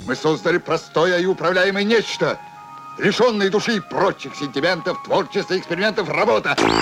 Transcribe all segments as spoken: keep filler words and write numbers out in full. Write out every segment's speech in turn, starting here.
Мы создали простое и управляемое нечто, лишенное души и прочих сентиментов, творчества, экспериментов, работа. Ты не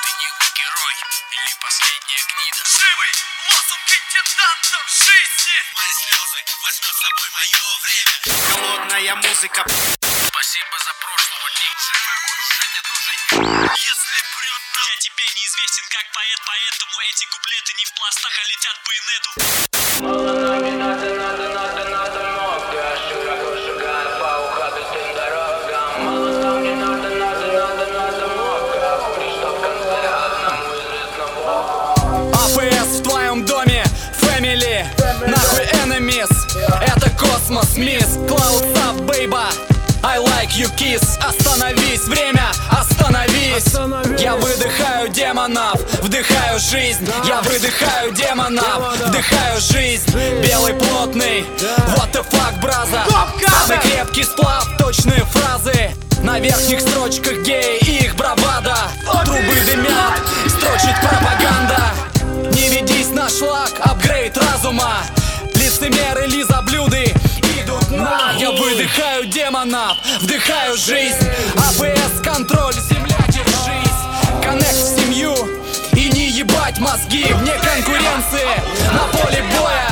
герой или последняя гнида. Живый лозунг интендантов жизни. Мои слезы возьмет с собой мое время. Холодная музыка. Спасибо за прошлого дня. Живой буду жить, эту жить. Если прет, я тебе неизвестен как поэт, поэтому эти куплеты не в пластах, а летят по инету. Мало нам не надо, надо, надо, надо много. Широко шагая по ухабистым дорогам. Мало нам не надо, надо, надо, надо много. Хули, что в конце одному известного. АПС в твоем доме, Family, нахуй enemies. Это космос, мисс, Clouds up, baby. I like you kiss. Остановись, время, остановись, остановись. Я выдыхаю демонов, вдыхаю жизнь. Я выдыхаю демонов, вдыхаю жизнь. Белый плотный, what the fuck, браза. Самый крепкий сплав, точные фразы. На верхних строчках геи и их бравада. Трубы дымят, строчит пропаганда. Не ведись на шлак, апгрейд разума. Лицемеры, лизоблюды идут на. Я выдыхаю демонов, вдыхаю жизнь. АПС контроль, земля, держись. Коннект в семью и не ебать мозги. Вне конкуренции на поле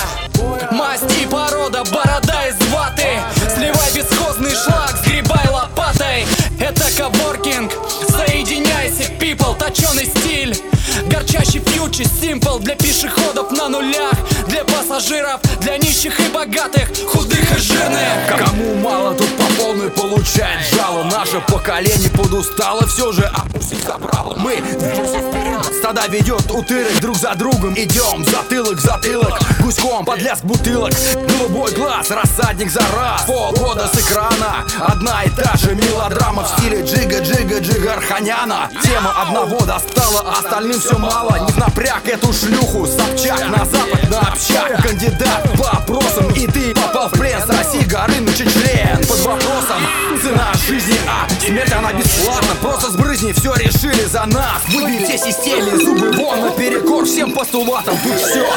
боя. Масть и порода, борода из ваты. Сливай бесхозный шлак, сгребай лопатой. Это коворкинг, соединяйся, people, точеный стиль. Горчащий фьючер, симпл для пешеходов на нулях. Для пассажиров, для нищих и богатых, худых и жирных. Кому мало, тут по полной получает жало. Наше поколение подустало, все же опустить забрало. Мы движемся вперед, стада ведет утырок. Друг за другом идем, затылок, затылок. Гуськом под лязг бутылок. Голубой глаз, рассадник за раз. Полгода с экрана, одна и та же мелодрама в стиле джига-джига Джигарханяна. Тема одного достала, остальным все мало. Не в напряг эту шлюху, Собчак на запад, на общак. Кандидат по опросам, и ты попал в плен. С России Горыныч член под вопросом. Цена жизни, а смерть она бесплатна. Просто сбрызни, все решили за нас. Выбей все системы, зубы вон наперекор всем постулатам. Тут все.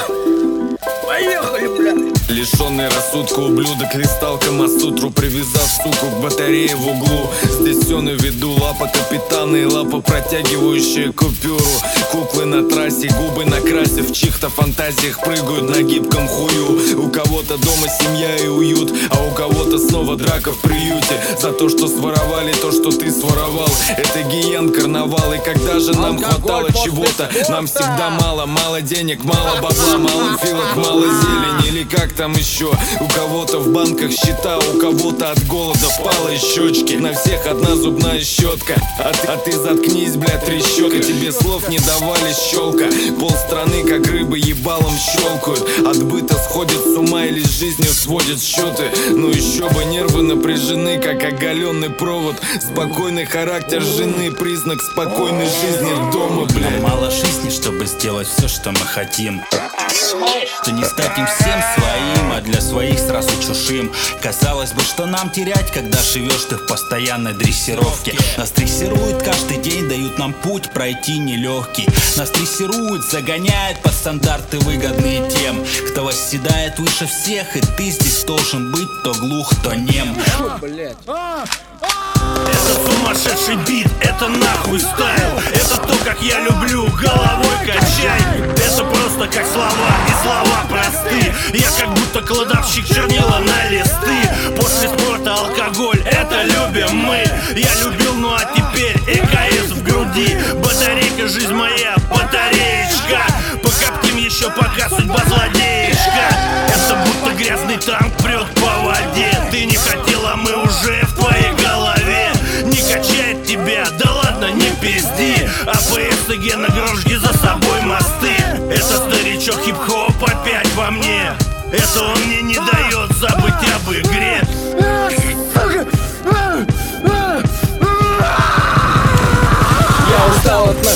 Поехали, бля. Лишенный рассудка ублюдок, кристалл Камасутру, привязав суку к батарее в углу. Здесь все на виду, лапа капитана и лапа, протягивающая купюру. Куклы на трассе, губы накрасив, в чьих-то фантазиях прыгают на гибком хую. У кого-то дома семья и уют, а у кого-то снова драка в приюте. За то, что своровали то, что ты своровал. Это гиен, карнавал, и когда же нам хватало чего-то? Нам всегда мало, мало денег, мало бабла, мало филок, мало зелени. Или как там еще? У кого-то в банках счета, у кого-то от голода впало щечки. На всех одна зубная щетка. А ты, а ты заткнись, бля, трещотка. Тебе слов не давали, щелка. Полстраны, как рыбы, ебалом щелкают. От быта сходит с ума или с жизнью сводят счеты. Ну еще бы, нервы напряжены, как оголенный провод. Спокойный характер жены, признак спокойной жизни дома, бля. Нам мало жизни, чтобы сделать все, что мы хотим. Что не стать им всем своим, а для своих сразу чужим. Казалось бы, что нам терять, когда живешь ты в постоянной дрессировке. Нас дрессируют каждый день, дают нам путь пройти нелегкий. Нас дрессируют, загоняют под стандарты, выгодные тем, кто восседает выше всех. И ты здесь должен быть то глух, то нем. Это сумасшедший бит, это нахуй стайл. Это то, как я люблю, головой качай. Это просто как слова, и слова просты. Я как будто кладовщик чернила на листы. После спорта алкоголь, это любим мы. Я любил, ну а теперь ЭКС в груди. Батарейка, жизнь моя, батареечка. Покоптим еще, пока судьба злодеечка. Это будто грязный танк прет по воде. Ты не хотела, мы уже в твоей голове. Не качает тебя, да ладно, не пизди. АПС и Гена Грошки за собой мосты. Это старичок хип-хоп опять во мне. Это он мне не дает забыть об игре. Я устал от нахуярь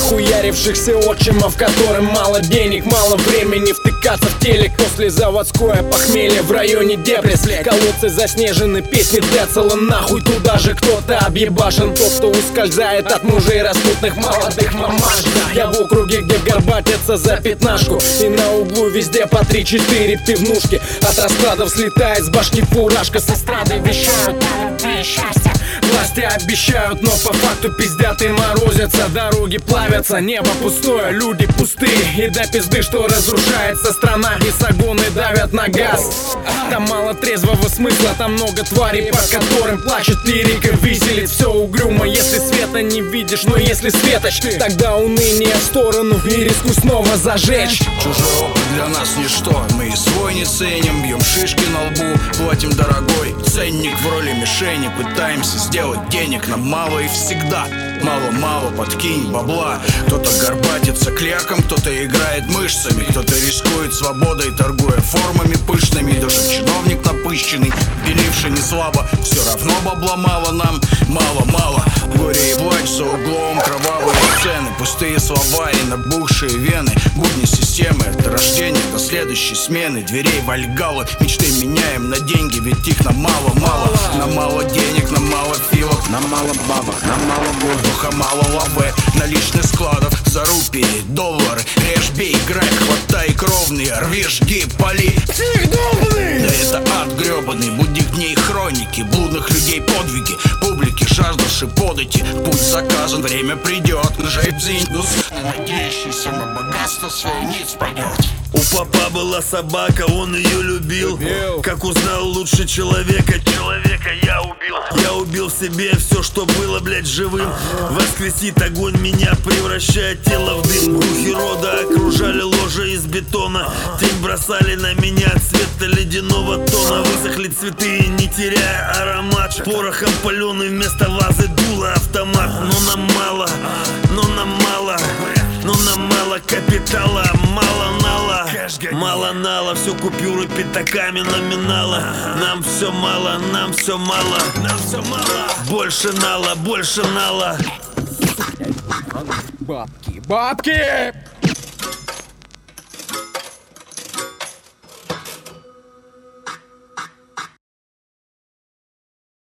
состарившихся отчимов, которым мало денег, мало времени втыкаться в телек. После заводское похмелье в районе Депресс. Колодцы заснежены, песни Децела. Нахуй туда же кто-то объебашен. Тот, кто ускользает от мужей распутных молодых мамаш. Я в округе, где горбатятся за пятнашку, и на углу везде по три-четыре пивнушки. От раскладов слетает с башни фуражка. С эстрады вещают о любви и счастье. Власти обещают, но по факту пиздят и морозятся. Дороги плавятся, небо пустое, люди пустые. И до пизды, что разрушается страна, и сагоны давят на газ. Там мало трезвого смысла, там много тварей, по которым плачет лирика, веселит все угрюмо. Если света не видишь, но если светоч, тогда уныние в сторону и рискуй снова зажечь. Чужой опыт для нас ничто, мы и свой не ценим. Бьем шишки на лбу, платим дорогой ценник в роли мишени. Пытаемся сделать денег, нам мало и всегда мало-мало, подкинь бабла. Кто-то горбатится клерком, кто-то играет мышцами, кто-то рискует свободой, торгуя формами пышными. Даже чиновник напыщенный, беливший не слабо, все равно бабла мало нам, мало-мало. Горе и плач за углом, кровавые сцены, пустые слова и набухшие вены. Будни системы, от рождения до следующей смены. Дверей вальгалы, мечты меняем на деньги, ведь их нам мало-мало. Нам мало денег, нам мало филок, нам мало бабок, нам мало воздуха, мало лавы, наличных складов за рупии, доллары. Режь, бей, грабь, хватай кровные, рви, жги, пали. Псих долбанный! Да это ад гребаный, будних дней хроники, блудных людей подвиги, публики, жаждавшей подати. Путь заказан, время придет, жейбзиндус, надеющийся на богатство свое ниц пойдет. У папа была собака, он ее любил. Как узнал лучше человека, человека я убил. Я убил в себе все, что было, блядь, живым. Воскресит огонь меня, превращая тело в дым. Духи рода окружали ложе из бетона. Тень бросали на меня цвета ледяного тона. Высохли цветы, не теряя аромат. Порохом паленый вместо вазы дуло автомат. Но нам мало, но нам мало, но нам мало капитала, мало нала. Мало нала, все купюры пятаками номинала. Нам все мало, нам все мало, нам все мало. Больше нала, больше нала. Бабки, бабки!